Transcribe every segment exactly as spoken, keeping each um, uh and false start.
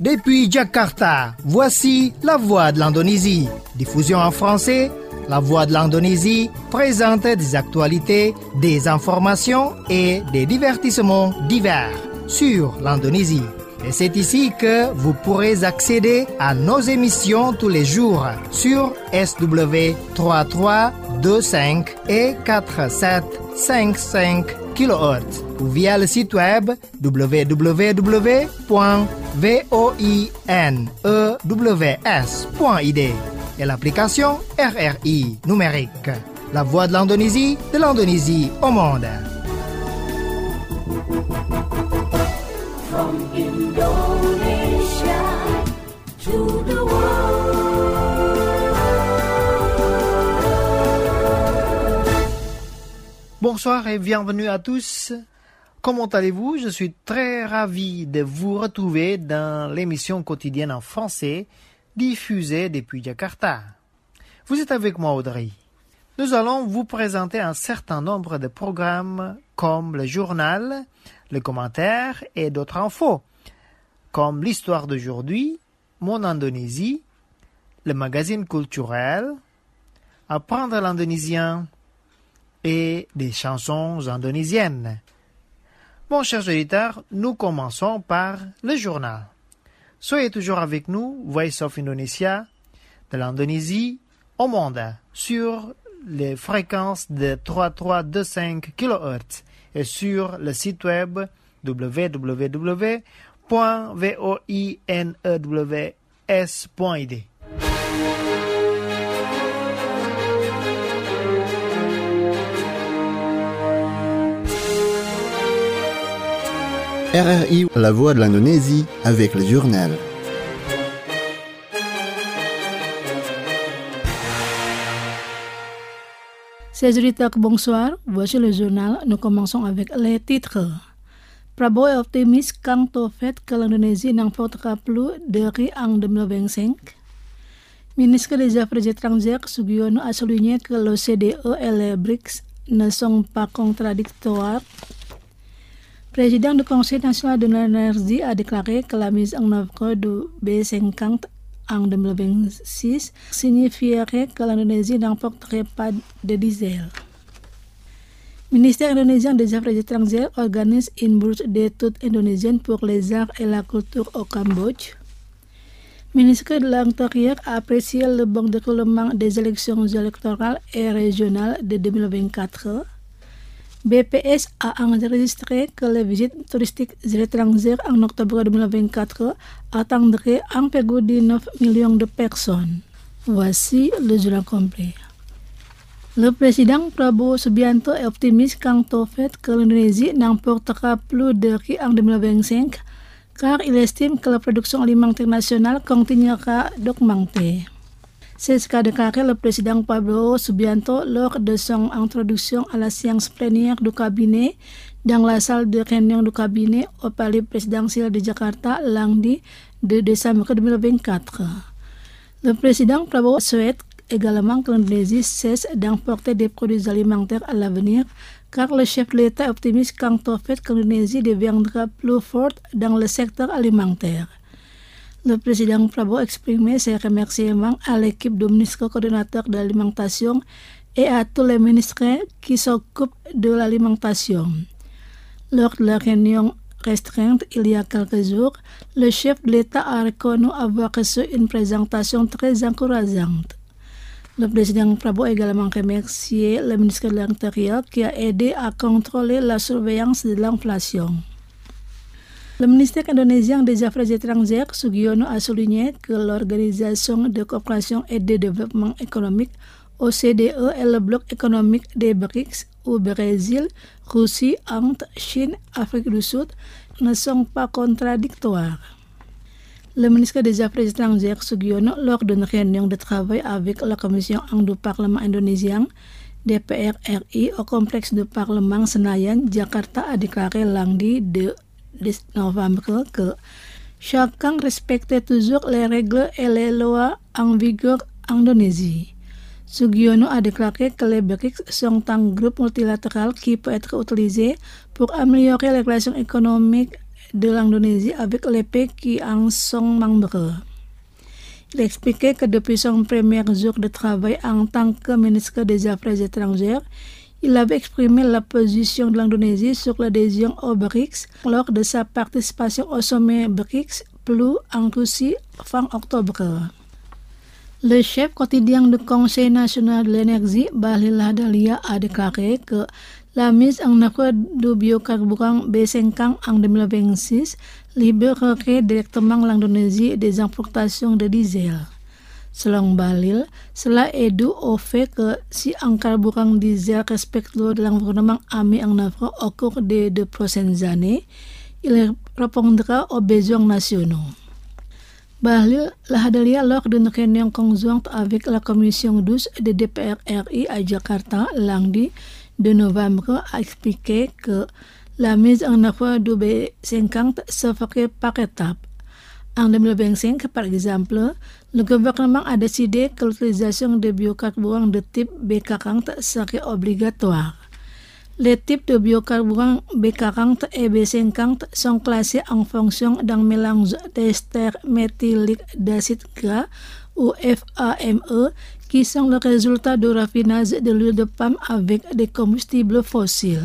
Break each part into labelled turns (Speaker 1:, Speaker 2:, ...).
Speaker 1: Depuis Jakarta, voici La Voix de l'Indonésie. Diffusion en français, La Voix de l'Indonésie présente des actualités, des informations et des divertissements divers sur l'Indonésie. Et c'est ici que vous pourrez accéder à nos émissions tous les jours sur S W trois trois deux cinq et quatre sept cinq cinq kilohertz ou via le site web w w w point voinws point i d et l'application R R I numérique. La Voix de l'Indonésie, de l'Indonésie au monde.
Speaker 2: From Indonesia to the world.
Speaker 1: Bonsoir et bienvenue à tous. Comment allez-vous? Je suis très ravi de vous retrouver dans l'émission quotidienne en français diffusée depuis Jakarta. Vous êtes avec moi, Audrey. Nous allons vous présenter un certain nombre de programmes comme le journal, le commentaire et d'autres infos, comme l'histoire d'aujourd'hui, mon Indonésie, le magazine culturel, apprendre l'indonésien et des chansons indonésiennes. Bon, chers auditeurs, nous commençons par le journal. Soyez toujours avec nous, Voice of Indonesia, de l'Indonésie au monde, sur les fréquences de trois trois deux cinq kilohertz et sur le site web w w w point voinws point i d.
Speaker 3: R R I, la voix de l'Indonésie, avec le journal.
Speaker 4: Chers auditeurs, bonsoir. Voici le journal. Nous commençons avec les titres. Prabowo est optimiste quant au fait que l'Indonésie n'emportera plus de riz en deux mille vingt-cinq. Ministre des Affaires étrangères Sugiono a souligné que l'O C D E et les B R I C S ne sont pas contradictoires. Président du Conseil national de l'énergie a déclaré que la mise en œuvre du B cinquante en deux mille vingt-six signifierait que l'Indonésie n'emporterait pas de diesel. Le ministère indonésien des Affaires étrangères organise une bourse d'études indonésienne pour les arts et la culture au Cambodge. Le ministre de l'Intérieur a apprécié le bon déroulement des élections électorales et régionales de deux mille vingt-quatre. B P S a enregistré que les visites touristiques étrangères en octobre deux mille vingt-quatre attendraient un peu de neuf millions de personnes. Voici le journal complet. Le président Prabowo Subianto est optimiste quant au fait que l'Indonésie n'emportera plus de riz en deux mille vingt-cinq, car il estime que la production alimentaire nationale continuera d'augmenter. C'est ce qu'a déclaré le président Prabowo Subianto lors de son introduction à la séance plénière du cabinet dans la salle de réunion du cabinet au palais présidentiel de Jakarta lundi deux décembre deux mille vingt-quatre. Le président Prabowo souhaite également que l'Indonésie cesse d'importer des produits alimentaires à l'avenir, car le chef de l'État est optimiste quant au fait que l'Indonésie deviendra plus forte dans le secteur alimentaire. Le président Prabowo a exprimé ses remerciements à l'équipe de ministres coordonnateurs de l'alimentation et à tous les ministres qui s'occupent de l'alimentation. Lors de la réunion restreinte il y a quelques jours, le chef de l'État a reconnu avoir reçu une présentation très encourageante. Le président Prabowo a également remercié le ministre de l'Intérieur qui a aidé à contrôler la surveillance de l'inflation. Le ministère indonésien des Affaires étrangères, Sugiono, a souligné que l'Organisation de coopération et de développement économique, O C D E, et le bloc économique des B R I C S, où Brésil, Russie, Inde, Chine, Afrique du Sud, ne sont pas contradictoires. Le ministre des Affaires étrangères, Sugiono, lors d'une réunion de travail avec la commission du Parlement indonésien, D P R R I, au complexe du Parlement Senayan, Jakarta, a déclaré lundi deux novembre que chacun respectait toujours les règles et les lois en vigueur en Indonésie. Sugiono a déclaré que les B R I C S sont un groupe multilatéral qui peut être utilisé pour améliorer les relations économiques de l'Indonésie avec les pays qui en sont membres. Il expliquait que depuis son premier jour de travail en tant que ministre des Affaires étrangères, il avait exprimé la position de l'Indonésie sur l'adhésion au B R I C S lors de sa participation au sommet B R I C S plus en Russie fin octobre. Le chef quotidien du Conseil national de l'énergie, Bahlil Lahadalia, a déclaré que la mise en œuvre du biocarburant B cinquante en deux mille vingt-six libérerait directement l'Indonésie des importations de diesel. Selon Bahlil, cela est dû au fait que si un carburant diesel respectueux de l'environnement est mis en œuvre au cours des deux prochaines années, il répondra aux besoins nationaux. Bahlil Lahadalia, lors d'une réunion conjointe avec la commission douze de D P R R I à Jakarta lundi deux novembre, a expliqué que la mise en œuvre du B cinquante se ferait par étapes. En deux mille vingt-cinq, par exemple, le gouvernement a décidé que l'utilisation de biocarburants de type B quarante serait obligatoire. Les types de biocarburants B quarante et B cinquante sont classés en fonction d'un mélange d'ester méthylique d'acide gras ou F A M E qui sont le résultat du raffinage de l'huile de palme avec des combustibles fossiles.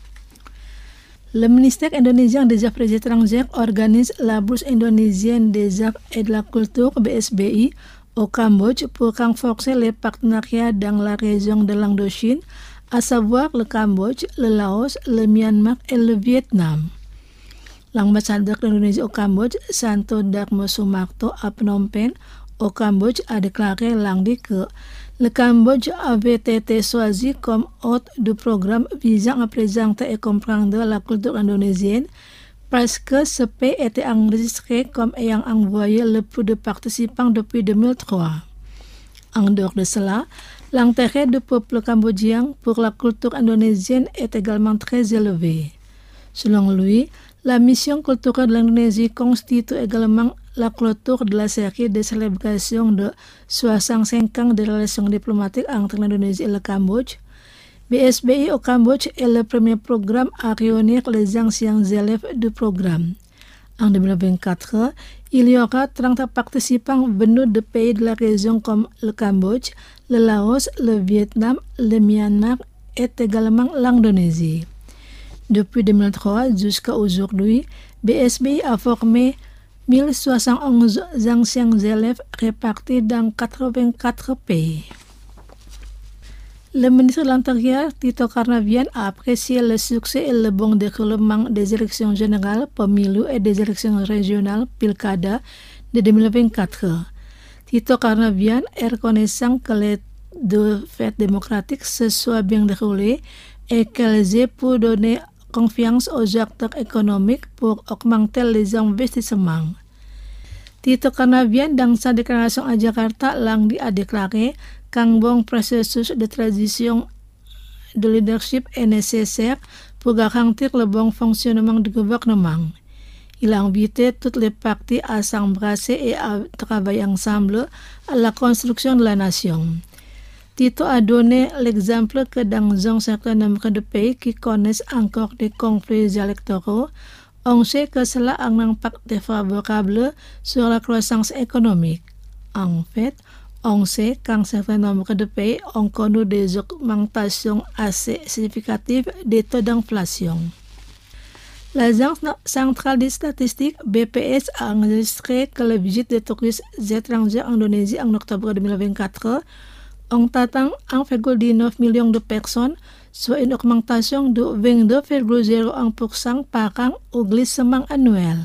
Speaker 4: Le ministère indonésien des Affaires étrangères organise la bourse indonésienne des arts et de la culture B S B I au Cambodge pour renforcer les partenariats dans la région de l'Indochine, à savoir le Cambodge, le Laos, le Myanmar et le Vietnam. L'ambassadeur d'Indonésie au Cambodge, Santo Darmo Sumarto, à Phnom Penh, au Cambodge, a déclaré lundi que le Cambodge avait été choisi comme hôte du programme visant à présenter et comprendre la culture indonésienne parce que ce pays était enregistré comme ayant envoyé le plus de participants depuis deux mille trois. En dehors de cela, l'intérêt du peuple cambodgien pour la culture indonésienne est également très élevé. Selon lui, la mission culturelle de l'Indonésie constitue également la clôture de la série de célébrations de soixante-cinq ans de relations diplomatiques entre l'Indonésie et le Cambodge. B S B I au Cambodge est le premier programme à réunir les anciens élèves du programme. En deux mille vingt-quatre, il y aura trente participants venus de pays de la région comme le Cambodge, le Laos, le Vietnam, le Myanmar et également l'Indonésie. Depuis deux mille trois jusqu'à aujourd'hui, B S B I a formé mille soixante et onze anciens élèves répartis dans quatre-vingt-quatre pays. Le ministre de l'Intérieur, Tito Karnavian, a apprécié le succès et le bon déroulement des élections générales, Pemilu et des élections régionales, Pilkada, de deux mille vingt-quatre. Tito Karnavian est reconnaissant que les deux fêtes démocratiques se soient bien déroulées et qu'elles aient pu donner confiance aux acteurs économiques pour augmenter les investissements. Tito Karnavian, dans sa déclaration à Jakarta, lundi a déclaré qu'un bon processus de transition de leadership est nécessaire pour garantir le bon fonctionnement du gouvernement. Il a invité toutes les parties à s'embrasser et à travailler ensemble à la construction de la nation. Tito a donné l'exemple que dans un certain nombre de pays qui connaissent encore des conflits électoraux, on sait que cela a un impact défavorable sur la croissance économique. En fait, on sait qu'un certain nombre de pays ont connu des augmentations assez significatives des taux d'inflation. L'Agence centrale des statistiques B P S a enregistré que les visites des touristes étrangers en Indonésie en octobre deux mille vingt-quatre ont atteint un virgule dix-neuf million de personnes, soit une augmentation de vingt-deux virgule zéro un pour cent par an au glissement annuel.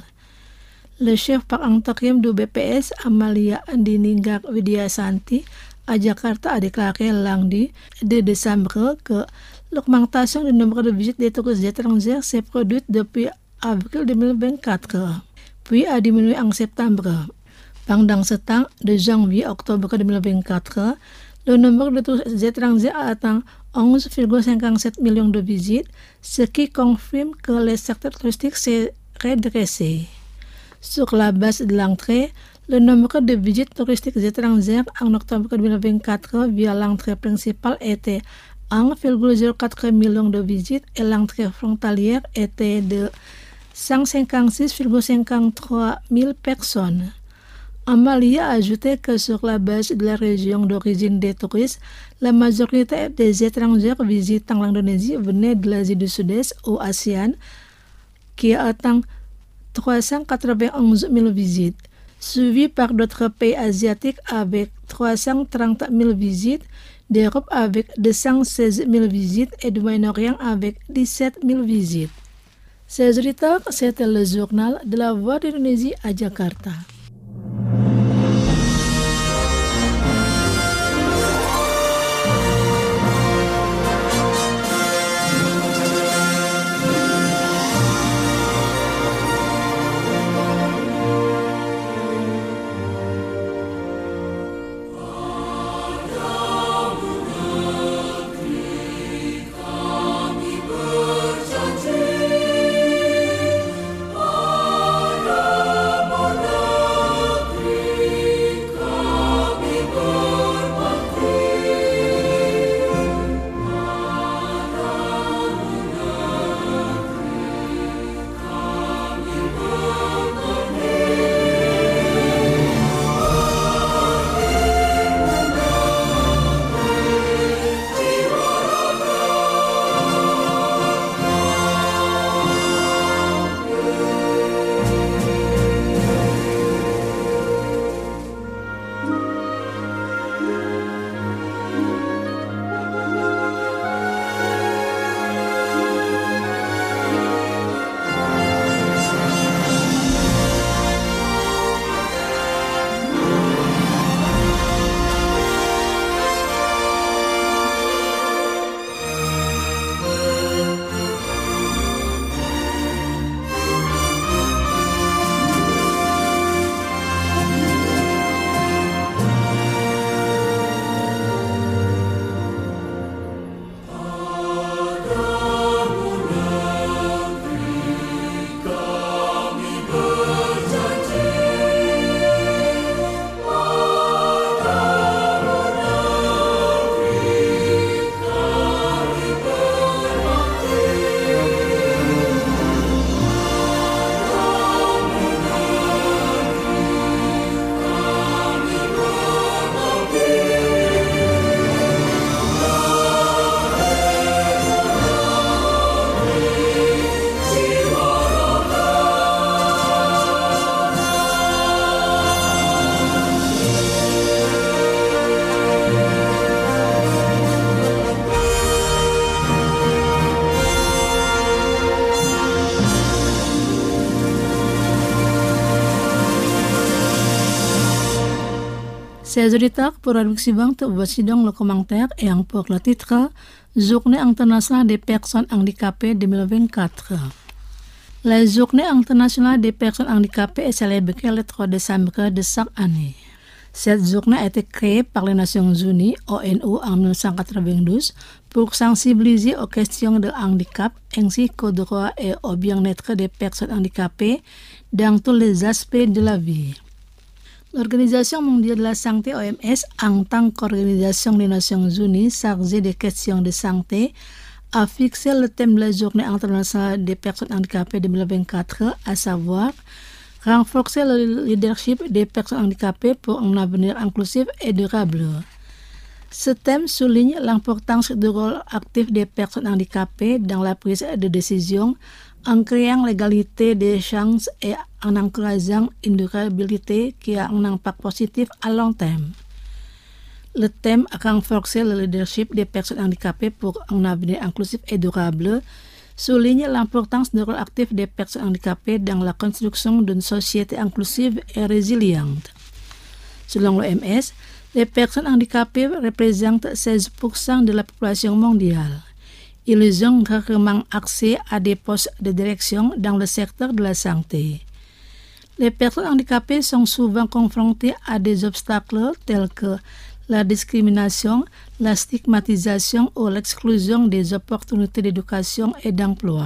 Speaker 4: Le chef par intérim du B P S, Amalia Andininggar Widyasanti, à Jakarta, a déclaré lundi deux décembre que l'augmentation du nombre de visites des touristes étrangers s'est produite depuis avril deux mille vingt-quatre, puis a diminué en septembre. Pendant ce temps, de janvier à octobre deux mille vingt-quatre, le nombre de touristes étrangers a atteint onze virgule cinquante-sept millions de visites, ce qui confirme que le secteur touristique s'est redressé. Sur la base de l'entrée, le nombre de visites touristiques étrangères en octobre deux mille vingt-quatre via l'entrée principale était un virgule zéro quatre million de visites et l'entrée frontalière était de cent cinquante-six virgule cinquante-trois mille personnes. Amalia a ajouté que sur la base de la région d'origine des touristes, la majorité des étrangers visitant l'Indonésie venaient de l'Asie du Sud-Est ou ASEAN, qui atteint trois cent quatre-vingt-onze mille visites, suivi par d'autres pays asiatiques avec trois cent trente mille visites, d'Europe avec deux cent seize mille visites et du Moyen-Orient avec dix-sept mille visites. Ces auditeurs, c'était le journal de la Voix d'Indonésie à Jakarta. Ces auditeurs, pour la suivante, voici donc le commentaire et pour le titre Journée internationale des personnes handicapées deux mille vingt-quatre. La Journée internationale des personnes handicapées est célébrée le trois décembre de chaque année. Cette journée a été créée par les Nations Unies, O N U, en dix-neuf cent quatre-vingt-douze pour sensibiliser aux questions de handicap ainsi qu'aux droits et au bien-être des personnes handicapées dans tous les aspects de la vie. L'Organisation mondiale de la santé, O M S, en tant qu'organisation des Nations Unies chargée des questions de santé, a fixé le thème de la Journée internationale des personnes handicapées deux mille vingt-quatre, à savoir renforcer le leadership des personnes handicapées pour un avenir inclusif et durable. Ce thème souligne l'importance du rôle actif des personnes handicapées dans la prise de décision en créant l'égalité des chances et en encourageant une durabilité qui a un impact positif à long terme. Le thème « Renforcer le leadership des personnes handicapées pour un avenir inclusif et durable » souligne l'importance du rôle actif des personnes handicapées dans la construction d'une société inclusive et résiliente. Selon l'O M S, les personnes handicapées représentent seize pour cent de la population mondiale. Ils ont rarement accès à des postes de direction dans le secteur de la santé. Les personnes handicapées sont souvent confrontées à des obstacles tels que la discrimination, la stigmatisation ou l'exclusion des opportunités d'éducation et d'emploi.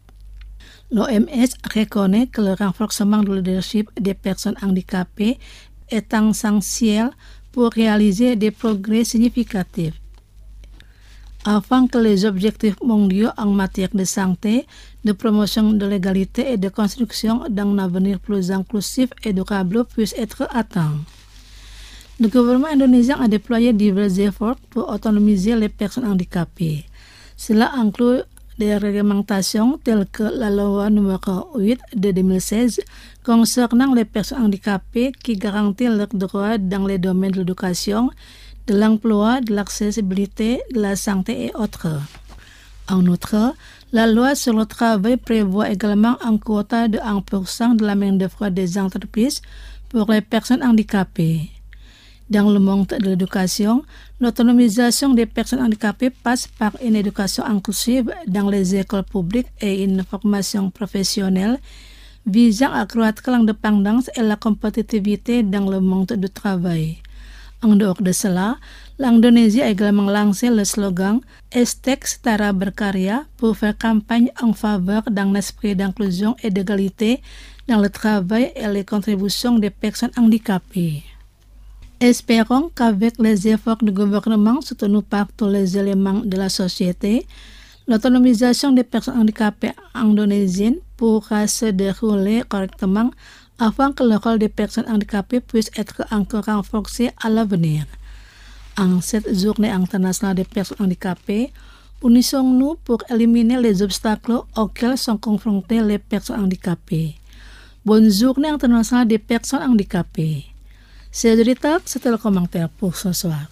Speaker 4: L'O M S reconnaît que le renforcement du leadership des personnes handicapées est essentiel pour réaliser des progrès significatifs. afin que les objectifs mondiaux en matière de santé, de promotion de l'égalité et de construction d'un avenir plus inclusif et durable puissent être atteints. Le gouvernement indonésien a déployé divers efforts pour autonomiser les personnes handicapées. Cela inclut des réglementations telles que la loi numéro huit de deux mille seize concernant les personnes handicapées qui garantit leurs droits dans les domaines de l'éducation, de l'emploi, de l'accessibilité, de la santé et autres. En outre, la loi sur le travail prévoit également un quota de un pour cent de la main-d'œuvre des entreprises pour les personnes handicapées. Dans le monde de l'éducation, l'autonomisation des personnes handicapées passe par une éducation inclusive dans les écoles publiques et une formation professionnelle visant à accroître l'indépendance et la compétitivité dans le monde du travail. En dehors de cela, l'Indonésie a également lancé le slogan « Hashtag Setara Berkarya » pour faire campagne en faveur d'un esprit d'inclusion et d'égalité dans le travail et les contributions des personnes handicapées. Espérons qu'avec les efforts du gouvernement soutenus par tous les éléments de la société, l'autonomisation des personnes handicapées indonésiennes pourra se dérouler correctement afin que le rôle des personnes handicapées puisse être encore renforcé à l'avenir. En cette journée internationale des personnes handicapées, unissons-nous pour éliminer les obstacles auxquels sont confrontées les personnes handicapées. Bonne journée internationale des personnes handicapées. C'est Rita, c'était le commentaire pour ce soir.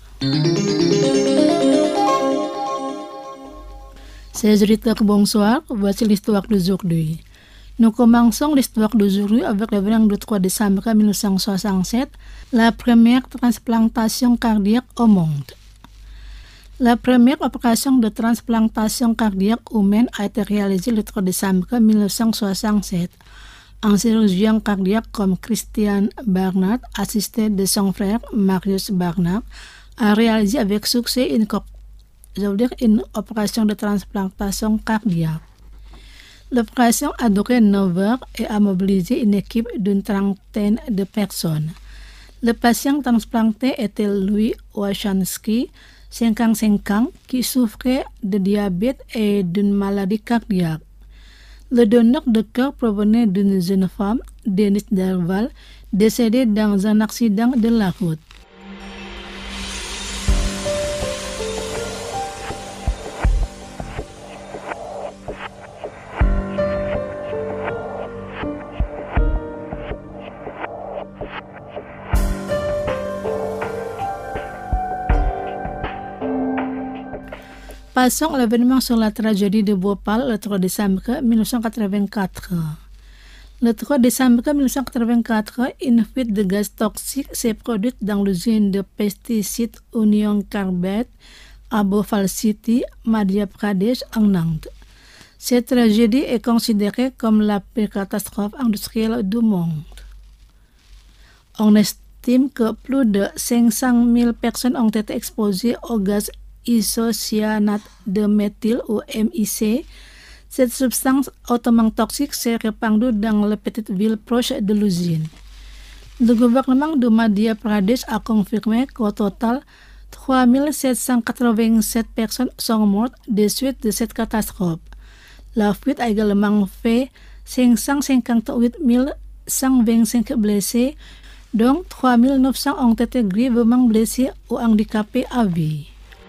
Speaker 4: C'est Rita, bonsoir, voici l'histoire d'aujourd'hui. Nous commençons l'histoire d'aujourd'hui avec le vingt-trois décembre mille neuf cent soixante-sept, la première transplantation cardiaque au monde. La première opération de transplantation cardiaque humaine a été réalisée le trois décembre mille neuf cent soixante-sept. Un chirurgien cardiaque comme Christian Barnard, assisté de son frère Marius Barnard, a réalisé avec succès une, je veux dire, une opération de transplantation cardiaque. L'opération a duré neuf heures et a mobilisé une équipe d'une trentaine de personnes. Le patient transplanté était Louis Wachanski, cinquante-cinq ans, qui souffrait de diabète et d'une maladie cardiaque. Le donneur de cœur provenait d'une jeune femme, Denise Derval, décédée dans un accident de la route. Passons à l'événement sur la tragédie de Bhopal le trois décembre mille neuf cent quatre-vingt-quatre. Le trois décembre mille neuf cent quatre-vingt-quatre, une fuite de gaz toxique s'est produite dans l'usine de pesticides Union Carbide à Bhopal City, Madhya Pradesh, en Inde. Cette tragédie est considérée comme la pire catastrophe industrielle du monde. On estime que plus de cinq cent mille personnes ont été exposées au gaz isocyanate de méthyle ou M I C. Cette substance hautement toxique s'est répandue dans les petites villes proches de l'usine. Le gouvernement de Madhya Pradesh a confirmé qu'au total, trois mille sept cent quatre-vingt-sept personnes sont mortes des suites de cette catastrophe. La fuite a également fait cinq cent cinquante-huit mille cent vingt-cinq blessés, dont trois mille neuf cents ont été grièvement blessés ou handicapés à vie.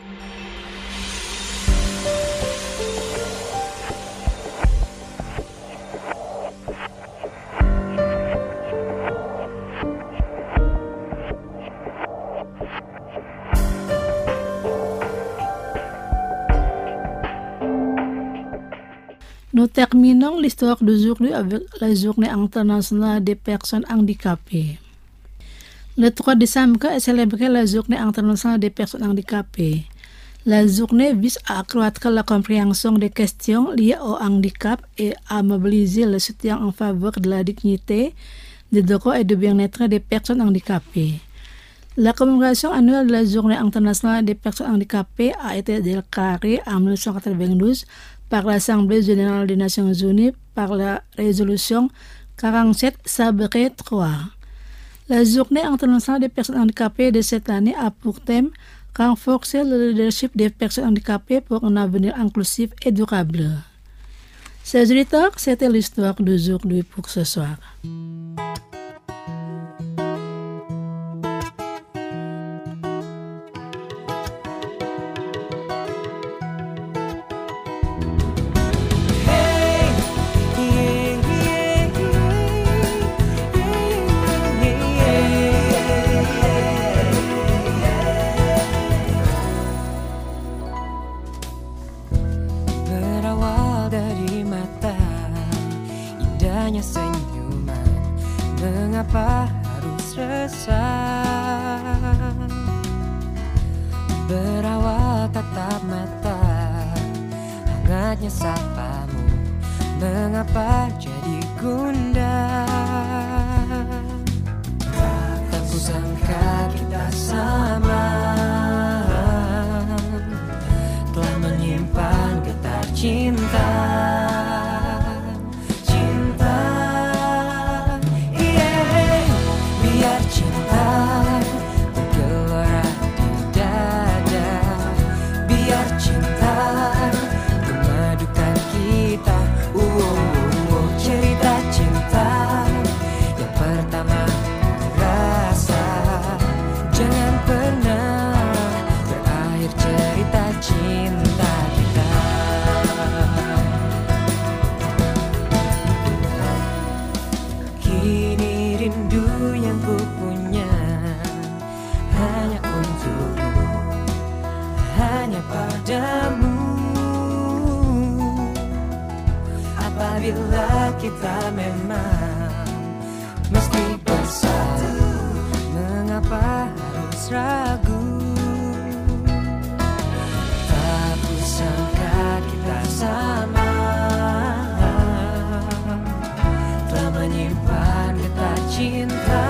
Speaker 4: Nous terminons l'histoire d'aujourd'hui avec la journée internationale des personnes handicapées. Le trois décembre est célébrée la journée internationale des personnes handicapées. La journée vise à accroître la compréhension des questions liées au handicap et à mobiliser le soutien en faveur de la dignité, des droits et du bien-être des personnes handicapées. La commémoration annuelle de la journée internationale des personnes handicapées a été déclarée en mille neuf cent quatre-vingt-douze par l'Assemblée générale des Nations unies par la résolution quarante-sept trois. La journée internationale des personnes handicapées de cette année a pour thème renforcer le leadership des personnes handicapées pour un avenir inclusif et durable. Chers auditeurs, c'était l'histoire d'aujourd'hui pour ce soir.
Speaker 5: Mengapa harus resah? Berawal tatap mata, hangatnya sapamu. Mengapa jadi gundah? Tak kusangka kita sama, telah menyimpan getar cinta. Apabila kita memang mesti bersatu, mengapa harus ragu? Tak kusangka kita sama, telah menyimpan getar cinta.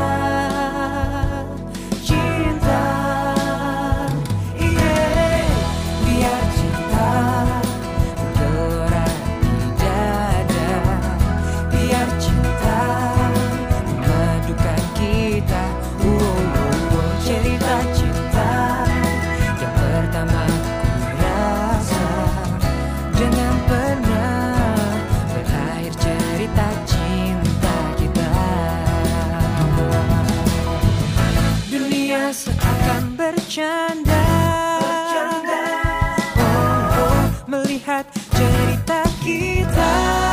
Speaker 5: Seakan bercanda, bercanda. Oh, oh, melihat cerita kita.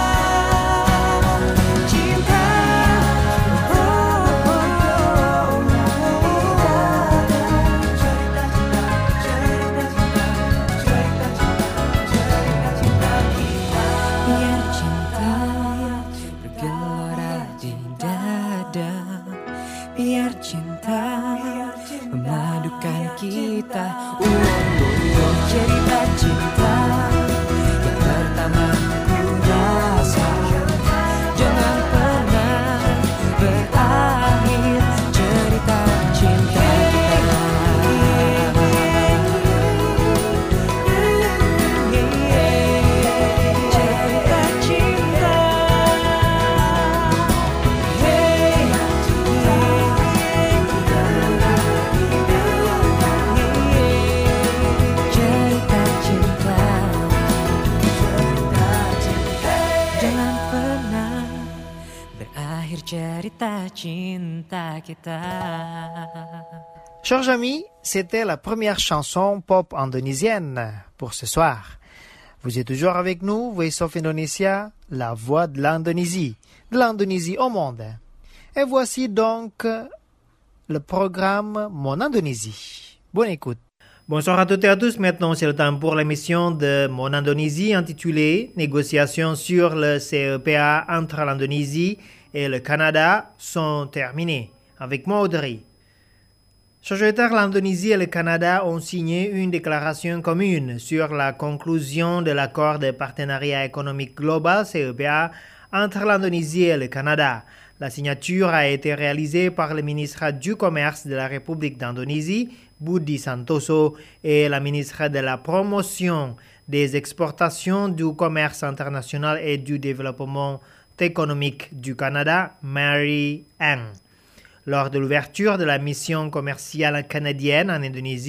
Speaker 5: Cinta, oh, oh, oh. Cerita, cerita, cerita, cerita, cerita, cerita kita. Biar cinta bergelora di dada, biar cinta memadukan kita. Uh, uh, uh, cerita cinta yang pertama ku rasa, jangan pernah berakhir cerita cinta kita. Cerita cinta. Hey, cerita cinta kita.
Speaker 1: Chers amis, c'était la première chanson pop indonésienne pour ce soir. Vous êtes toujours avec nous, Voice of Indonesia, la voix de l'Indonésie, de l'Indonésie au monde. Et voici donc le programme Mon Indonésie. Bonne écoute. Bonsoir à toutes et à tous. Maintenant, c'est le temps pour l'émission de Mon Indonésie intitulée Négociations sur le C E P A entre l'Indonésie et le Canada sont terminées. Avec moi, Audrey. Chers auditeurs, l'Indonésie et le Canada ont signé une déclaration commune sur la conclusion de l'accord de partenariat économique global C E P A entre l'Indonésie et le Canada. La signature a été réalisée par le ministre du Commerce de la République d'Indonésie, Budi Santoso, et la ministre de la Promotion des exportations, du commerce international et du développement économique du Canada, Mary Ang. Lors de l'ouverture de la mission commerciale canadienne en Indonésie,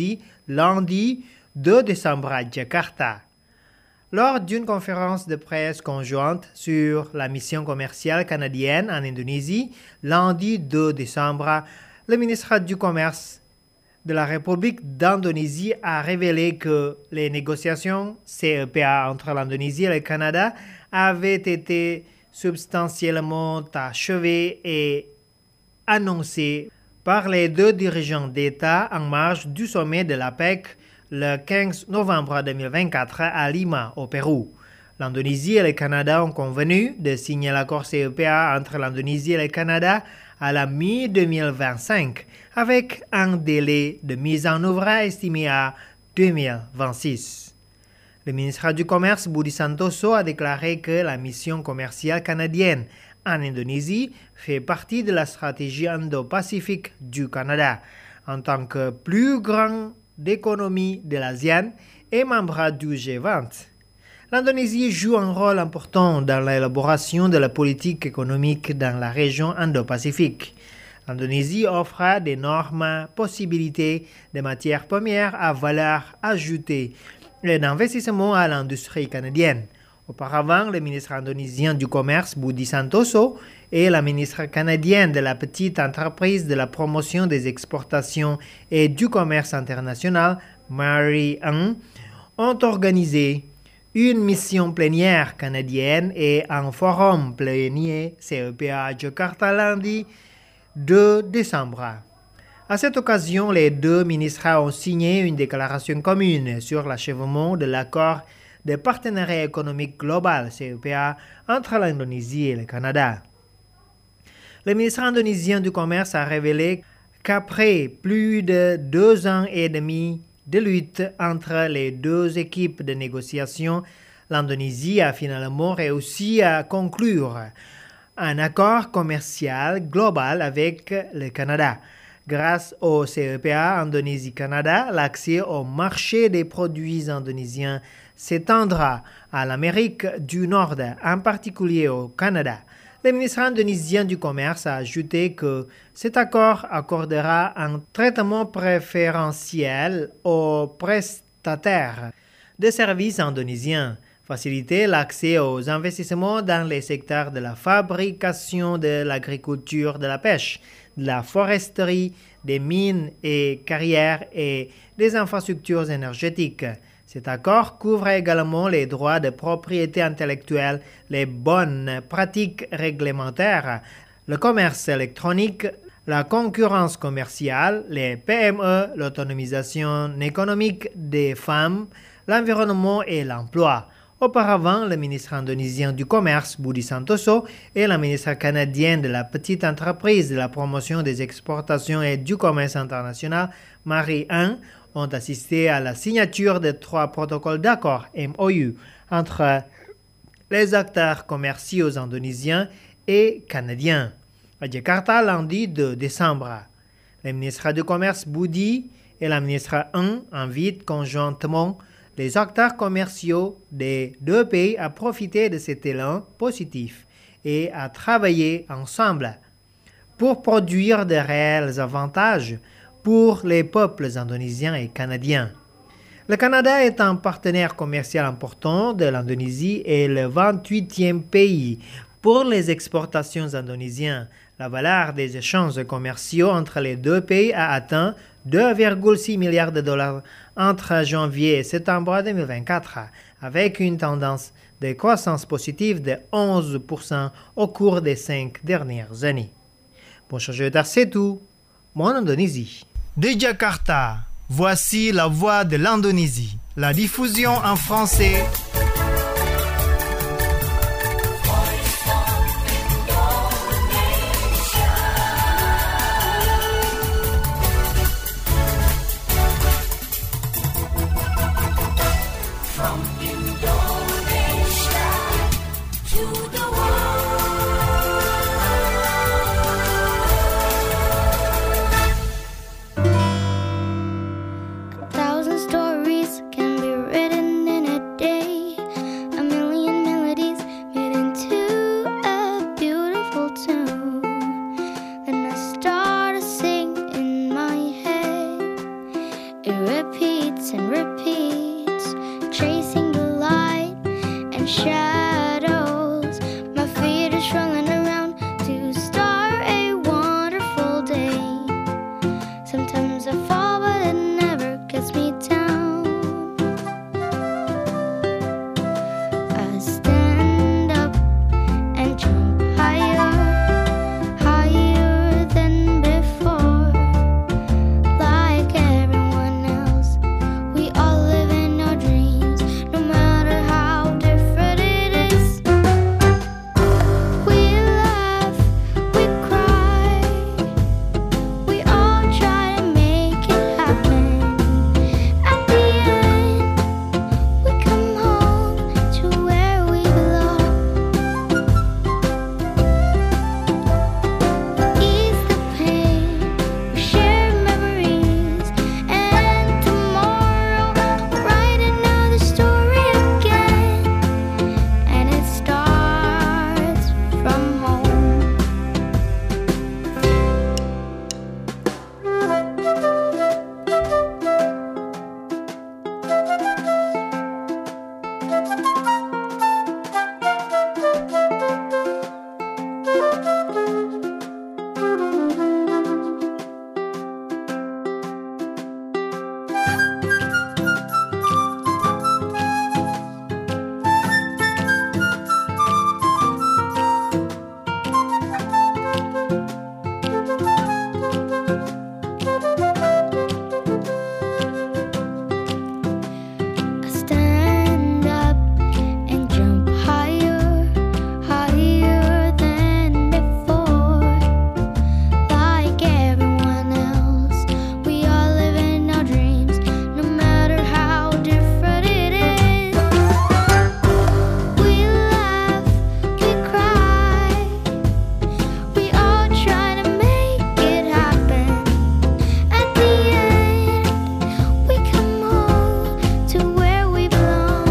Speaker 1: lundi deux décembre à Jakarta. Lors d'une conférence de presse conjointe sur la mission commerciale canadienne en Indonésie, lundi deux décembre, le ministre du Commerce de la République d'Indonésie a révélé que les négociations C E P A entre l'Indonésie et le Canada avaient été substantiellement achevées et annoncées par les deux dirigeants d'État en marge du sommet de l'APEC le quinze novembre deux mille vingt-quatre à Lima, au Pérou. L'Indonésie et le Canada ont convenu de signer l'accord C E P A entre l'Indonésie et le Canada à la mi deux mille vingt-cinq, avec un délai de mise en œuvre estimé à deux mille vingt-six. Le ministre du Commerce, Budi Santoso, a déclaré que la mission commerciale canadienne en Indonésie fait partie de la stratégie Indo-Pacifique du Canada, en tant que plus grande économie de l'ASEAN et membre du G vingt. L'Indonésie joue un rôle important dans l'élaboration de la politique économique dans la région Indo-Pacifique. L'Indonésie offre d'énormes possibilités de matières premières à valeur ajoutée et d'investissement à l'industrie canadienne. Auparavant, le ministre indonésien du Commerce, Budi Santoso, et la ministre canadienne de la petite entreprise de la promotion des exportations et du commerce international, Mary Ng, ont organisé une mission plénière canadienne et un forum plénier C E P A à Jakarta lundi deux décembre. À cette occasion, les deux ministres ont signé une déclaration commune sur l'achèvement de l'accord de partenariat économique global C E P A entre l'Indonésie et le Canada. Le ministre indonésien du Commerce a révélé qu'après plus de deux ans et demi de lutte entre les deux équipes de négociation, l'Indonésie a finalement réussi à conclure un accord commercial global avec le Canada. Grâce au C E P A Indonésie-Canada, l'accès au marché des produits indonésiens s'étendra à l'Amérique du Nord, en particulier au Canada. Le ministre indonésien du Commerce a ajouté que cet accord accordera un traitement préférentiel aux prestataires de services indonésiens, faciliter l'accès aux investissements dans les secteurs de la fabrication, de l'agriculture, de la pêche, de la foresterie, des mines et carrières et des infrastructures énergétiques. Cet accord couvre également les droits de propriété intellectuelle, les bonnes pratiques réglementaires, le commerce électronique, la concurrence commerciale, les P M E, l'autonomisation économique des femmes, l'environnement et l'emploi. Auparavant, le ministre indonésien du Commerce, Budi Santoso, et la ministre canadienne de la petite entreprise, de la promotion des exportations et du commerce international, Mary Ng, ont assisté à la signature de trois protocoles d'accord M O U entre les acteurs commerciaux indonésiens et canadiens. À Jakarta, lundi deux décembre, le ministre du Commerce Budi et la ministre Ng invitent conjointement les acteurs commerciaux des deux pays à profiter de cet élan positif et à travailler ensemble pour produire de réels avantages pour les peuples indonésiens et canadiens. Le Canada est un partenaire commercial important de l'Indonésie et le vingt-huitième pays pour les exportations indonésiennes. La valeur des échanges commerciaux entre les deux pays a atteint deux virgule six milliards de dollars entre janvier et septembre deux mille vingt-quatre, avec une tendance de croissance positive de onze pour cent au cours des cinq dernières années. Bonjour, c'est tout. Mon Indonésie. De Jakarta, voici la voix de l'Indonésie. La diffusion en français.
Speaker 2: From Indonesia to the world.
Speaker 6: A thousand stories can be written in a day. A million melodies made into a beautiful tune. Then I start to sing in my head. It repeats. shadows. My feet are strolling around to start a wonderful day. Sometimes I fall, but it never gets me down. I stand up and jump higher, higher than before. Like everyone else, we all live in our dreams, no matter how different it is. We laugh, we cry, we all try to make it happen. At the end, we come home to where we belong. Ease the pain, we share memories, and tomorrow we'll write another story again. And it starts from home. I stand up and jump higher, higher than before. Like everyone else, we all live in our dreams, no matter how different it is. We laugh, we cry, we all try to make it happen. At the end, we come home to where we belong.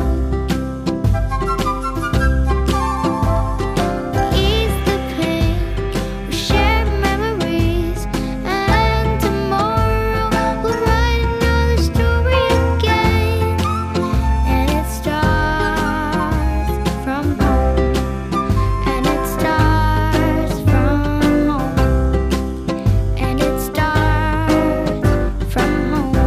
Speaker 6: Ease the pain, we share memories, and tomorrow we'll write another story again. And it starts from home. And it starts from home. And it starts from home.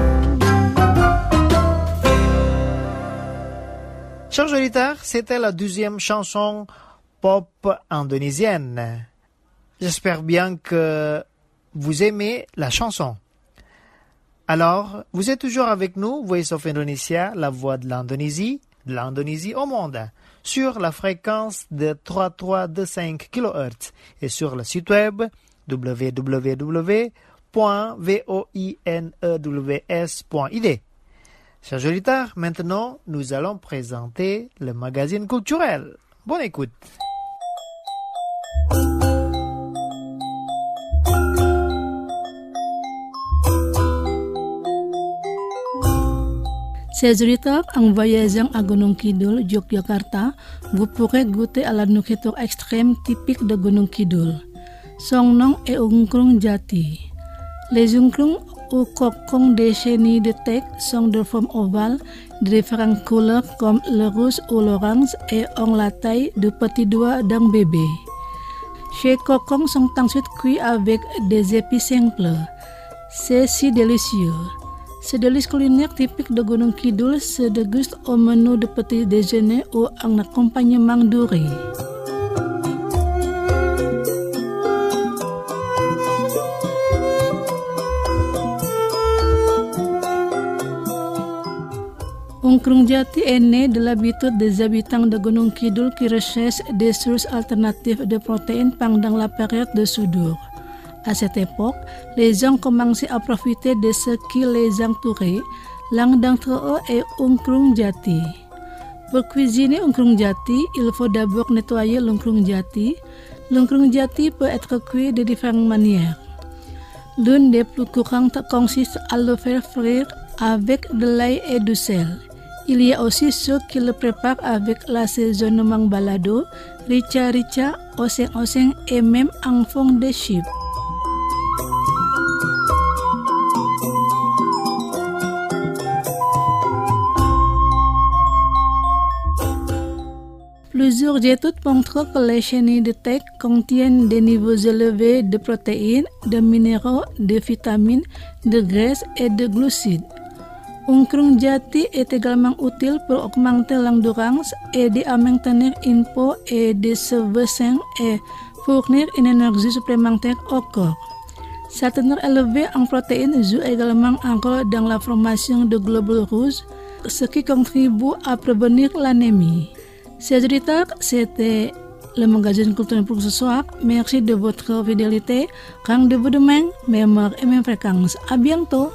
Speaker 1: Chers auditeurs, c'était la deuxième chanson pop indonésienne. J'espère bien que vous aimez la chanson. Alors, vous êtes toujours avec nous, Voice of Indonesia, la voix de l'Indonésie, de l'Indonésie au monde, sur la fréquence de trois mille trois cent vingt-cinq kilohertz et sur le site web w w w point voinews point i d. Chers auditeurs, maintenant, nous allons présenter le magazine culturel. Bonne écoute.
Speaker 4: Chers auditeurs, en voyageant à Gunung Kidul, Yogyakarta, vous pourrez goûter à la nourriture extrême typique de Gunung Kidul. Son nom est ungkrung jati. Les ungkrung ou cocons de chenilles de teck sont de forme ovale, de différentes couleurs comme le rouge ou l'orange et ont la taille du petit doigt d'un bébé. Ces cocons sont ensuite cuits avec des épices simples. C'est si délicieux. Ce délice culinaire typique de Gunung Kidul se déguste au menu de petit déjeuner ou en accompagnement de riz. Ungkrung Jati est né de l'habitude des habitants de Gunung Kidul qui recherchent des sources alternatives de protéines pendant la période de soudure. À cette époque, les gens commençaient à profiter de ce qui les entourait. L'un d'entre eux est Ungkrung Jati. Pour cuisiner Ungkrung Jati, il faut d'abord nettoyer l'Ungkrung Jati. L'Ungkrung Jati peut être cuit de différentes manières. L'une des plus courantes consiste à le faire frire avec de l'ail et du sel. Il y a aussi ceux qui le préparent avec l'assaisonnement balado, rica-rica, oseng-oseng et même en fond de chip. Plusieurs études montrent que les chenilles de teck contiennent des niveaux élevés de protéines, de minéraux, de vitamines, de graisses et de glucides. Un crin jati est également utile pour augmenter l'endurance, aider à maintenir une peau et des cheveux sains et fournir une énergie supplémentaire au corps. Sa teneur élevée en protéines joue également un rôle dans la formation de globules rouges, ce qui contribue à prévenir l'anémie. Chers auditeurs, c'était le magazine culturel pour ce soir. Merci de votre fidélité. Rendez-vous demain, même heure et même fréquence. À bientôt.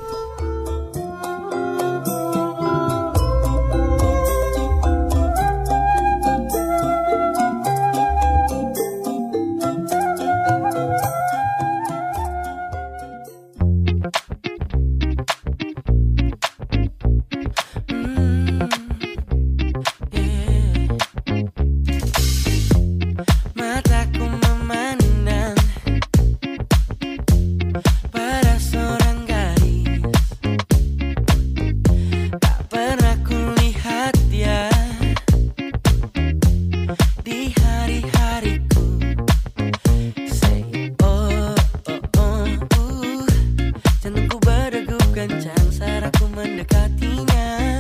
Speaker 5: Mataku memandang pada seorang gadis, tak pernah kulihat dia di hari-hariku. Say oh oh oh uh, jantungku berdegup kencang saat aku mendekatinya.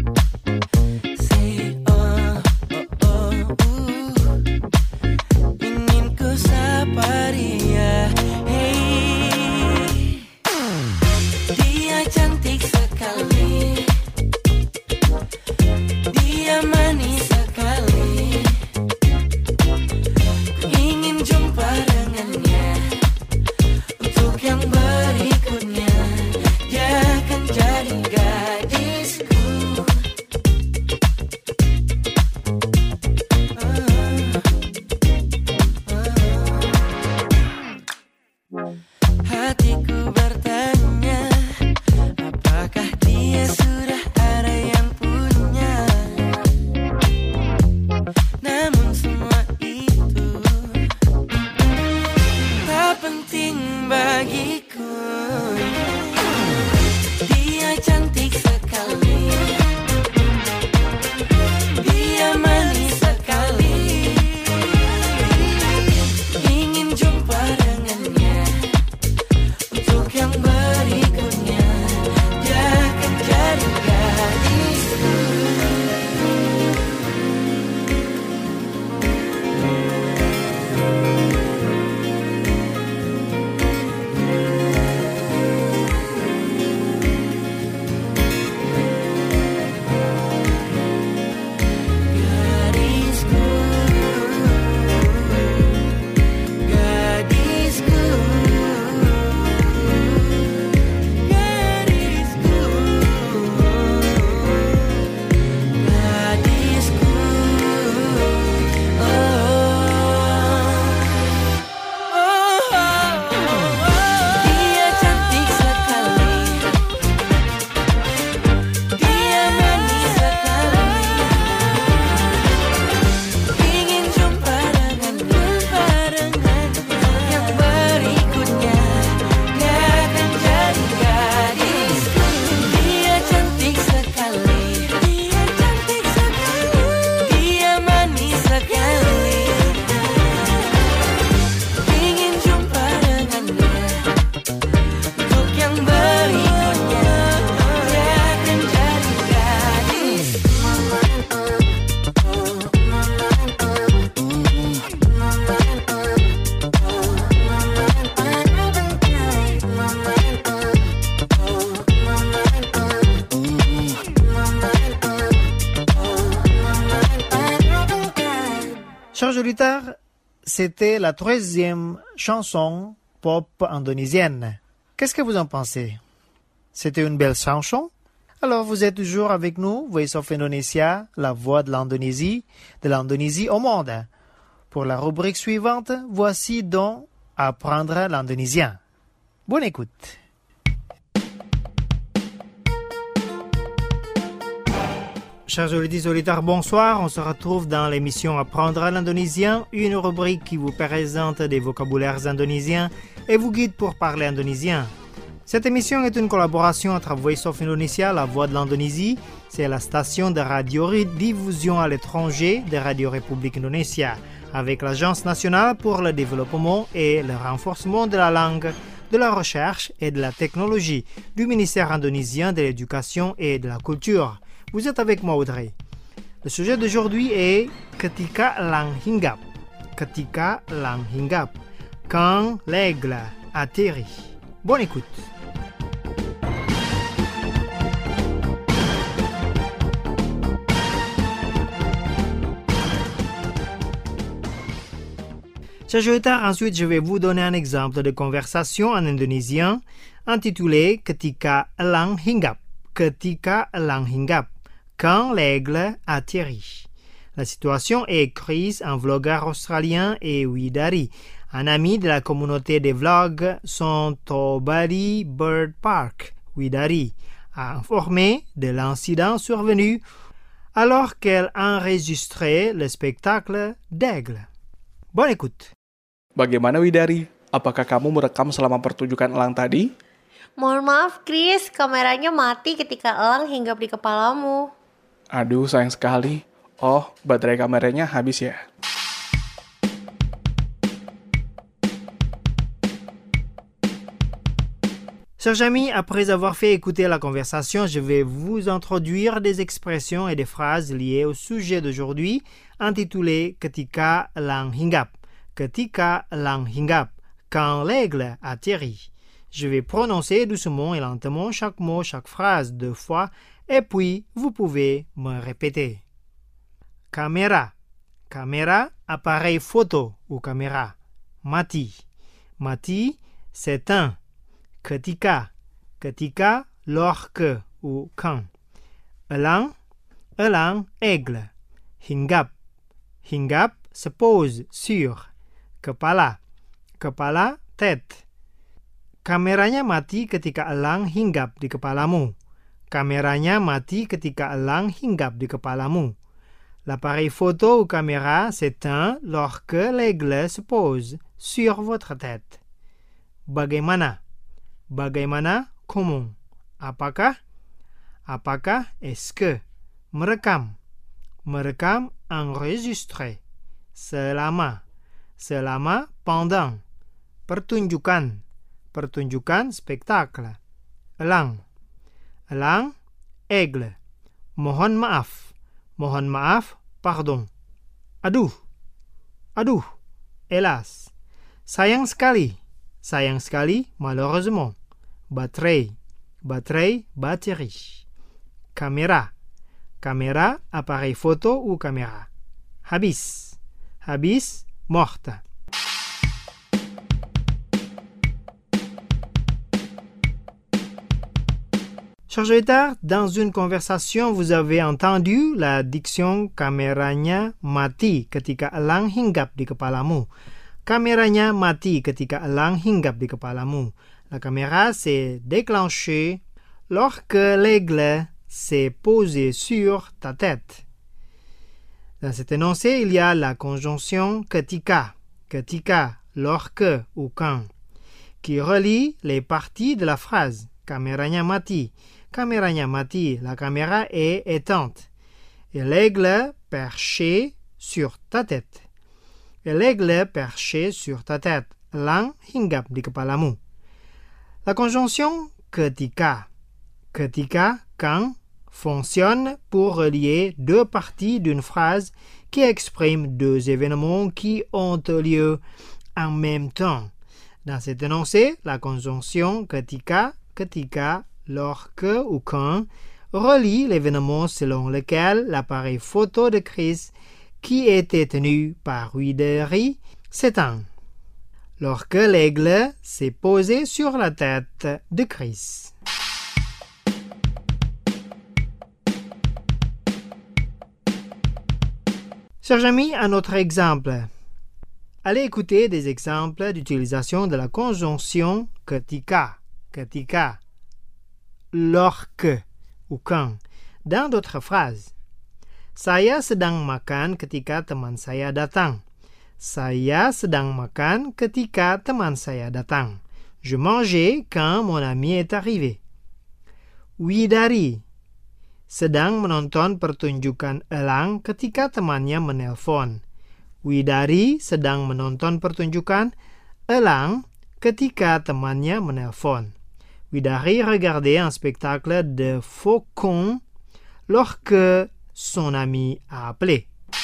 Speaker 5: Say oh oh oh uh, ingin ku sapa dia. Hey, dia cantik sekali, dia manis sekali. Ku ingin jumpa dengannya untuk yang berikutnya. Dia akan jadi gadisku. Hatiku bertanya, apakah dia sudah ada yang punya? Namun semua itu tak penting bagiku. Dia cantik sekali, dia manis sekali. Ingin jumpa dengannya untuk yang berikutnya. Dia akan jadi gadisku. Gadisku, gadisku, gadisku, gadisku. Oh, oh, oh, oh. Dia cantik sekali, dia manis sekali. Ingin jumpa dengannya, untuk yang berikutnya. Dia akan jadi gadisku. Dia cantik sekali, dia cantik sekali, dia manis sekali. Ingin jumpa dengannya untuk yang berikutnya. Dia akan jadi gadisku.
Speaker 1: Chers auditeurs, c'était la troisième chanson pop indonésienne. Qu'est-ce que vous en pensez? C'était une belle chanson? Alors, vous êtes toujours avec nous, Voice of Indonesia, la voix de l'Indonésie, de l'Indonésie au monde. Pour la rubrique suivante, voici donc Apprendre l'indonésien. Bonne écoute. Chers auditeurs, bonsoir. On se retrouve dans l'émission Apprendre l'indonésien, une rubrique qui vous présente des vocabulaires indonésiens et vous guide pour parler indonésien. Cette émission est une collaboration entre Voice of Indonesia, la voix de l'Indonésie. C'est la station de radio-diffusion à l'étranger de Radio République Indonésia, avec l'Agence nationale pour le développement et le renforcement de la langue, de la recherche et de la technologie du ministère indonésien de l'Éducation et de la Culture. Vous êtes avec moi, Audrey. Le sujet d'aujourd'hui est Ketika Elang Hinggap. Ketika Elang Hinggap. Quand l'aigle atterrit. Bonne écoute. Chers auditeurs, ensuite je vais vous donner un exemple de conversation en indonésien intitulé Ketika Elang Hinggap. Ketika Elang Hinggap. Quand l'aigle atterrit. La situation est écrite en vlogueur australien et Widari, un ami de la communauté des vlogs Sontobali Bird Park. Widari a informé de l'incident survenu alors qu'elle enregistrait le spectacle d'aigle. Bonne écoute.
Speaker 7: Bagaimana Widari? Apakah kamu merekam selama pertunjukan elang tadi?
Speaker 8: Mohon maaf, Chris. Kameranya mati ketika elang hinggap di kepalamu.
Speaker 7: Aduh, sayang sekali. Oh, baterai kameranya habis ya?
Speaker 1: Chers amis, après avoir fait écouter la conversation, je vais vous introduire des expressions et des phrases liées au sujet d'aujourd'hui, intitulé Ketika Elang Hinggap. Ketika Elang Hinggap. Quand l'aigle atterrit. Je vais prononcer doucement et lentement chaque mot, chaque phrase deux fois, et puis vous pouvez me répéter. Caméra. Caméra, appareil photo ou caméra. Mati. Mati, s'éteint. Ketika. Ketika, lorsque ou quand. Elang. Elang, aigle. Hinggap. Hinggap, se pose sur. Kepala. Kepala, tête. Kameranya mati ketika elang hinggap di kepalamu. Kameranya mati ketika elang hinggap di kepalamu. L'appareil photo ou caméra s'éteint lorsque l'aigle se pose sur votre tête. Bagaimana? Bagaimana? Comment? Apakah? Apakah? Est-ce que? Merekam. Merekam, enregistrer. Selama. Selama, pendant. Pertunjukan. Pertunjukan, spectacle. Elang. Elang, aigle. Mohon maaf. Mohon maaf, pardon. Aduh. Aduh. Hélas. Sayang sekali. Sayang sekali, malheureusement. Baterai. Baterai, batterie. Caméra. Caméra, appareil photo ou caméra. Habis. Habis, morte. Chers auditeurs, dans une conversation, vous avez entendu la diction kameranya mati ketika elang hinggap di kepalamu. Kameranya mati ketika elang hinggap di kepalamu. La caméra s'est déclenchée lorsque l'aigle s'est posé sur ta tête. Dans cet énoncé, il y a la conjonction ketika, ketika, lorsque ou quand, qui relie les parties de la phrase. Kameranya mati. Kameranya mati, la caméra est éteinte. Et l'aigle perché sur ta tête. Et l'aigle perché sur ta tête. Elang hinggap di kepalamu. La conjonction ketika, ketika, quand, fonctionne pour relier deux parties d'une phrase qui exprime deux événements qui ont lieu en même temps. Dans cet énoncé, la conjonction ketika, ketika, lorsque ou quand relie l'événement selon lequel l'appareil photo de Chris qui était tenu par Widari s'éteint. Lorsque l'aigle s'est posé sur la tête de Chris. Chers amis, un autre exemple. Allez écouter des exemples d'utilisation de la conjonction ketika, ketika, lorsque ou quand dans d'autres phrases. Saya sedang makan ketika teman saya datang. Saya sedang makan ketika teman saya datang. Je mangeais quand mon ami est arrivé. Widari sedang menonton pertunjukan elang ketika temannya menelpon. Widari sedang menonton pertunjukan elang ketika temannya menelpon. Widari regardait un spectacle de faucons lorsque son ami a appelé.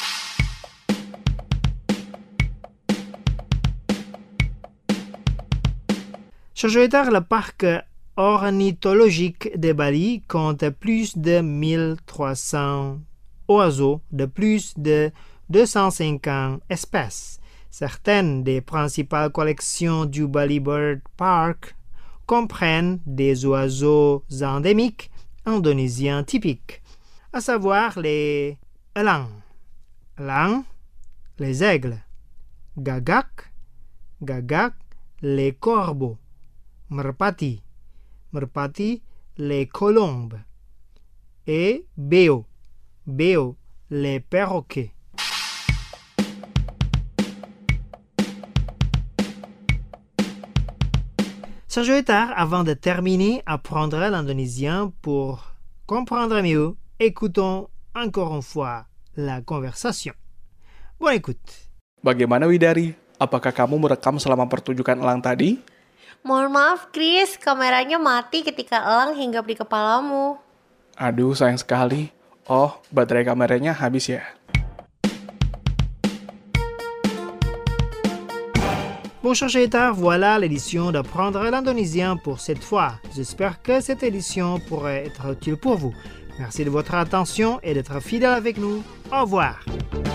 Speaker 1: Cher auditeur, le parc ornithologique de Bali compte plus de mille trois cents oiseaux de plus de deux cent cinquante espèces. Certaines des principales collections du Bali Bird Park comprennent des oiseaux endémiques indonésiens typiques, à savoir les elang, elang, les aigles, gagak, gagak, les corbeaux, merpati, merpati, les colombes, et beo, beo, les perroquets. Sergio Etar, avant de terminer, apprendra l'indonésien pour comprendre mieux. Écoutons encore une fois la conversation. Bonne écoute.
Speaker 7: Bagaimana Widari? Apakah kamu merekam selama pertunjukan elang tadi?
Speaker 8: Mohon maaf Chris, kameranya mati ketika elang hinggap di kepalamu.
Speaker 7: Aduh, sayang sekali. Oh, baterai kameranya habis ya?
Speaker 1: Bon, cher auditeur, voilà l'édition d'apprendre l'indonésien pour cette fois. J'espère que cette édition pourrait être utile pour vous. Merci de votre attention et d'être fidèle avec nous. Au revoir.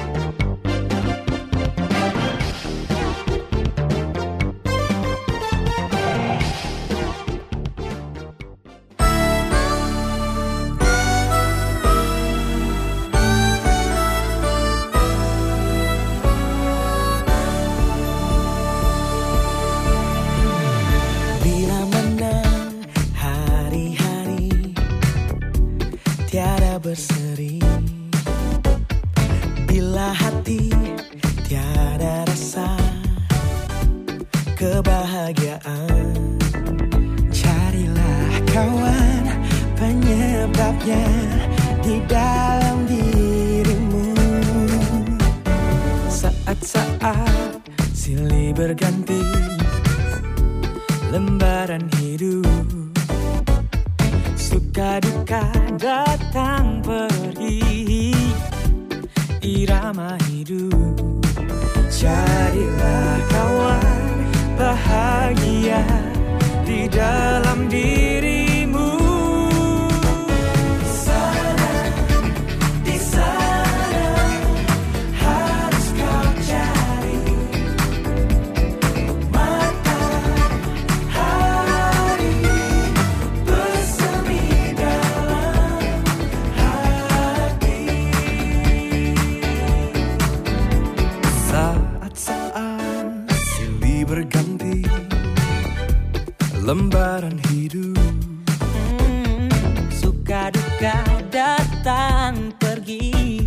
Speaker 5: Bila menang hari-hari tiada berseri, bila hati tiada rasa kebahagiaan, carilah kawan penyebabnya di dalam dirimu. Saat-saat silih berganti lembaran hidup, suka duka datang pergi, irama hidup. Carilah kawan bahagia di dalam dirimu. Sana, di sana harus kau cari matahari bersemi dalam hati. Saat-saat silih berganti lembaran hidup, suka duka datang pergi,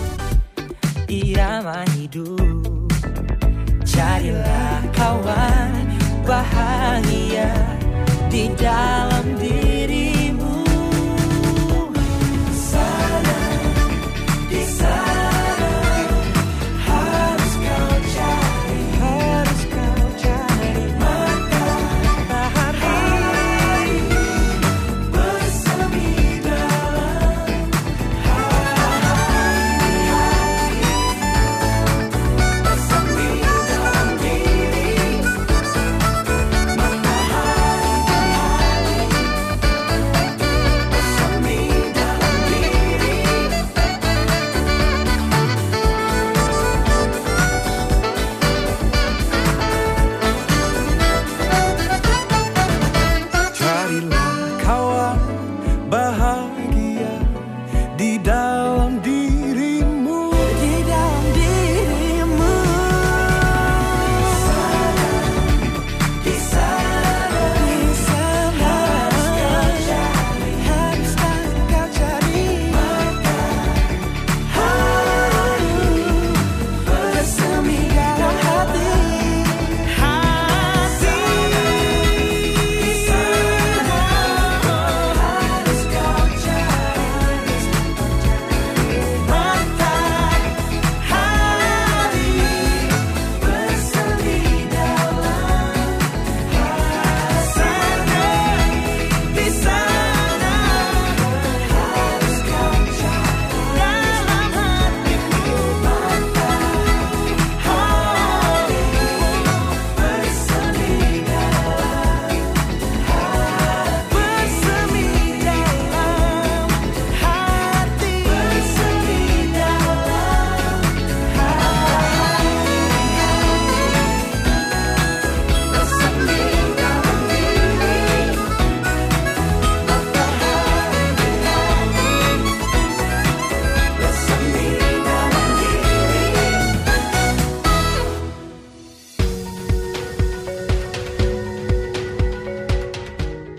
Speaker 5: irama hidup. Carilah kawan bahagia di dalam dirimu. Sana, di sana harus kau cari, harus kau cari matahari bersemi dalam hati, bersemi dalam diri, matahari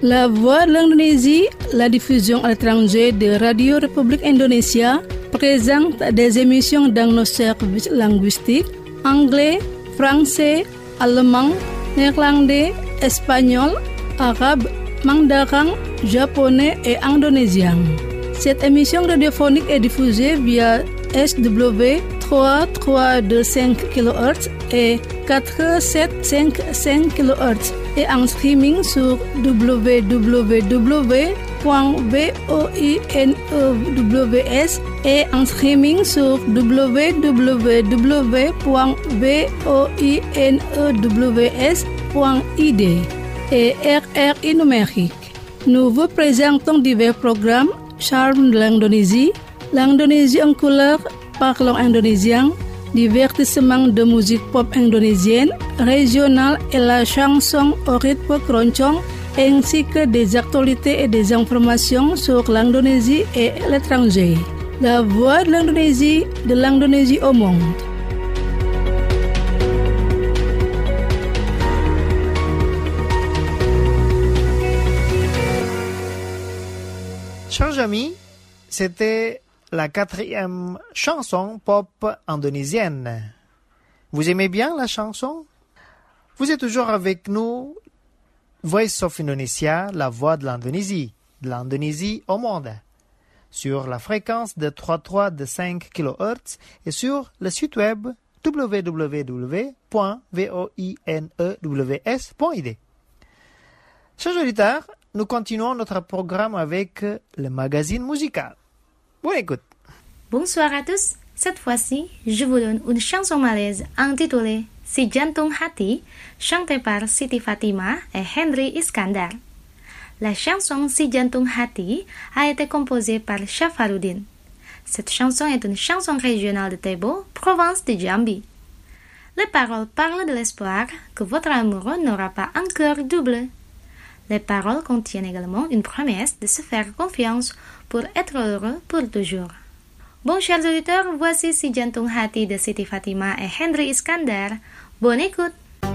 Speaker 4: La Voix de l'Indonésie, la diffusion à l'étranger de Radio République Indonésia, présente des émissions dans nos services linguistiques anglais, français, allemand, néerlandais, espagnol, arabe, mandarin, japonais et indonésien. Cette émission radiophonique est diffusée via S W trois trois deux cinq kilohertz et quatre sept cinq cinq kilohertz et en streaming sur w w w point voinews et en streaming sur w w w point voinews point I D et R R I numérique. Nous vous présentons divers programmes, charme de l'Indonésie, l'Indonésie en couleur, parlons indonésien, divertissement de musique pop indonésienne, régionale et la chanson au rythme keroncong, ainsi que des actualités et des informations sur l'Indonésie et l'étranger. La voix de l'Indonésie, de l'Indonésie au monde.
Speaker 1: Chers amis, c'était la quatrième chanson pop indonésienne. Vous aimez bien la chanson? Vous êtes toujours avec nous, Voice of Indonesia, la voix de l'Indonésie, de l'Indonésie au monde, sur la fréquence de trois trois deux cinq kilohertz et sur le site web w w w point voinews point I D. Chers auditeurs, nous continuons notre programme avec le magazine musical. Bonne écoute.
Speaker 9: Bonsoir à tous. Cette fois-ci, je vous donne une chanson malaise intitulée Si Jantung Hati, chantée par Siti Fatima et Henry Iskandar. La chanson Si Jantung Hati a été composée par Shafaruddin. Cette chanson est une chanson régionale de Tebo, province de Jambi. Les paroles parlent de l'espoir que votre amoureux n'aura pas un cœur double. Les paroles contiennent également une promesse de se faire confiance pour être heureux pour toujours. Bon, chers auditeurs, voici Si Jantung Hati de Siti Fatima et Henry Iskandar. Bonne écoute!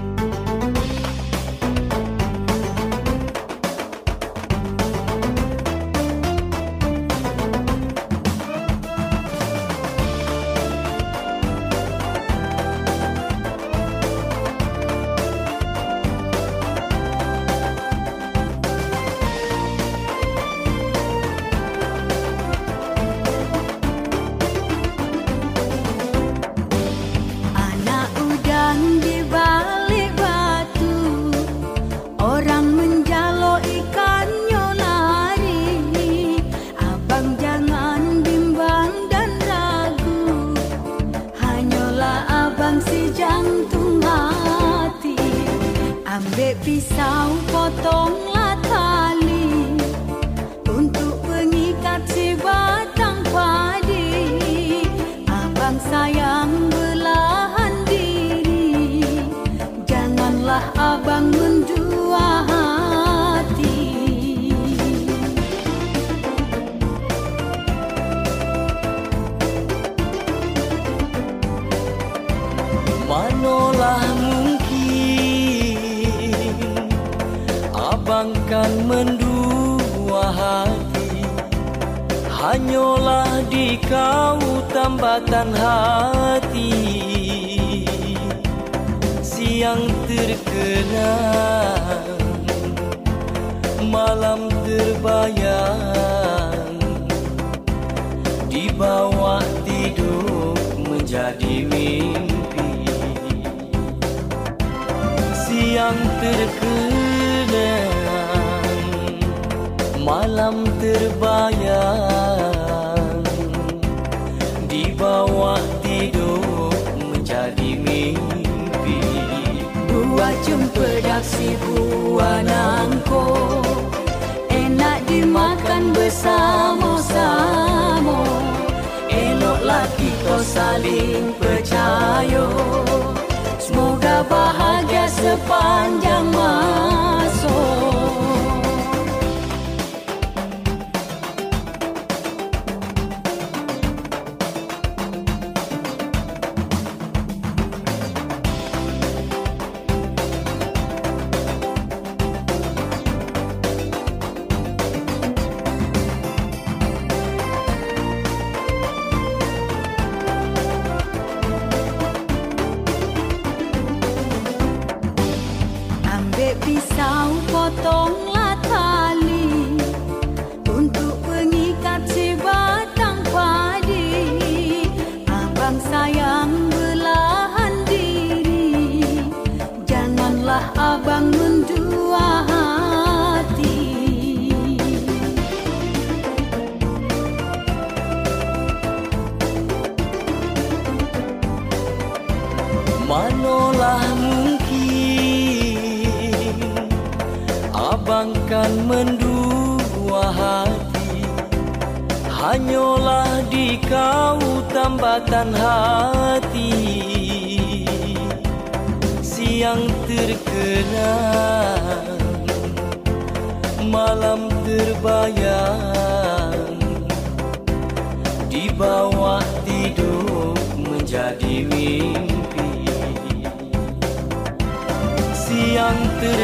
Speaker 5: Pisau potonglah tali untuk mengikat si batang padi. Abang sayang belahan diri, janganlah abang mendua hati.
Speaker 10: Manolah abang kan mendua hati, hanyalah di kau tambatan hati. Siang terkenang, malam terbayang, di bawah tidur menjadi mimpi. Siang terkenang, malam terbayang, di bawah tidur menjadi mimpi.
Speaker 5: Buah cempedak si buah nangko, enak dimakan bersama-sama. Eloklah kita saling percaya, semoga bahagia sepanjang masa. Ambil pisau, potonglah tali untuk mengikat si batang padi. Abang sayang belahan diri, janganlah abang mendua hati.
Speaker 10: Manolah mungkin abang kan mendua hati, hanyalah di kau tambatan hati. Siang terkenang, malam terbayang, di bawah tidur menjadi mimpi. Siang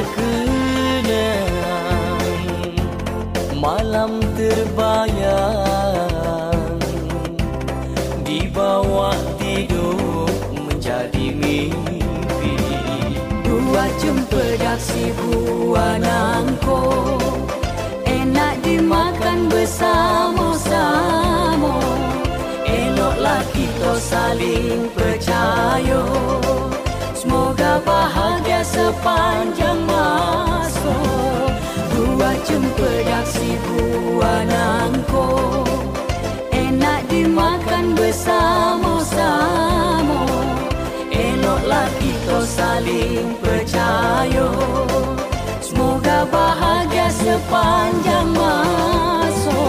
Speaker 10: terkenang, malam terbayang, di bawah tidur menjadi mimpi.
Speaker 5: Buah cempedak si buah nangko, enak dimakan bersama-sama. Eloklah kita saling percaya, semoga bahagia sepanjang masa. Buah cempedak si buah nangko, enak dimakan bersama-sama. Eloklah kita saling percaya, semoga bahagia sepanjang masa.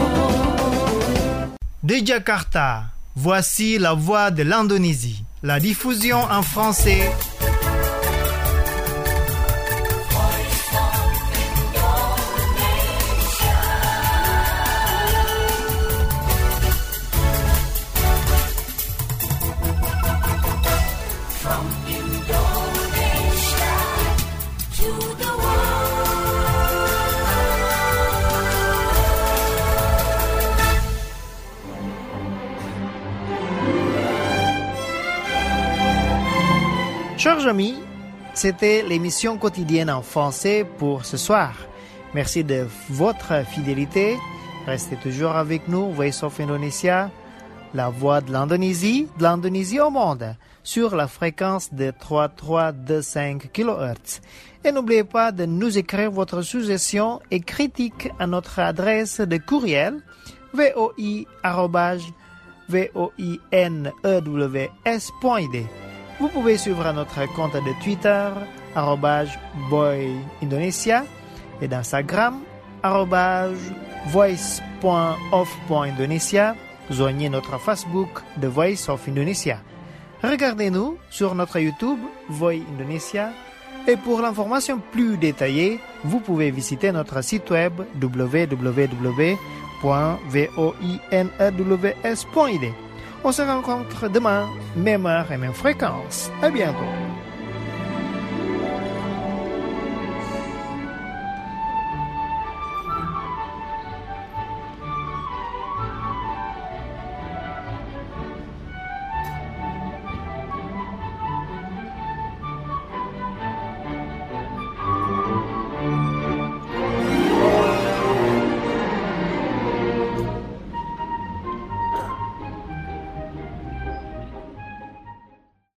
Speaker 1: De Jakarta, voici la voix de l'Indonésie. La diffusion en français.
Speaker 2: From Indonesia to the
Speaker 1: Chers amis, c'était l'émission quotidienne en français pour ce soir. Merci de votre fidélité. Restez toujours avec nous, Voice of Indonesia, la voix de l'Indonésie, de l'Indonésie au monde, sur la fréquence de trois mille trois cent vingt-cinq kilohertz. Et n'oubliez pas de nous écrire votre suggestion et critique à notre adresse de courriel voi arobase voinews point i d. Vous pouvez suivre notre compte de Twitter, arobase voindonesia, et d'Instagram, arobase voice.of.indonesia. Joignez notre Facebook de Voice of Indonesia. Regardez-nous sur notre YouTube, Voi Indonesia. Et pour l'information plus détaillée, vous pouvez visiter notre site web w w w point voinews point i d. On se rencontre demain, même heure et même fréquence. À bientôt.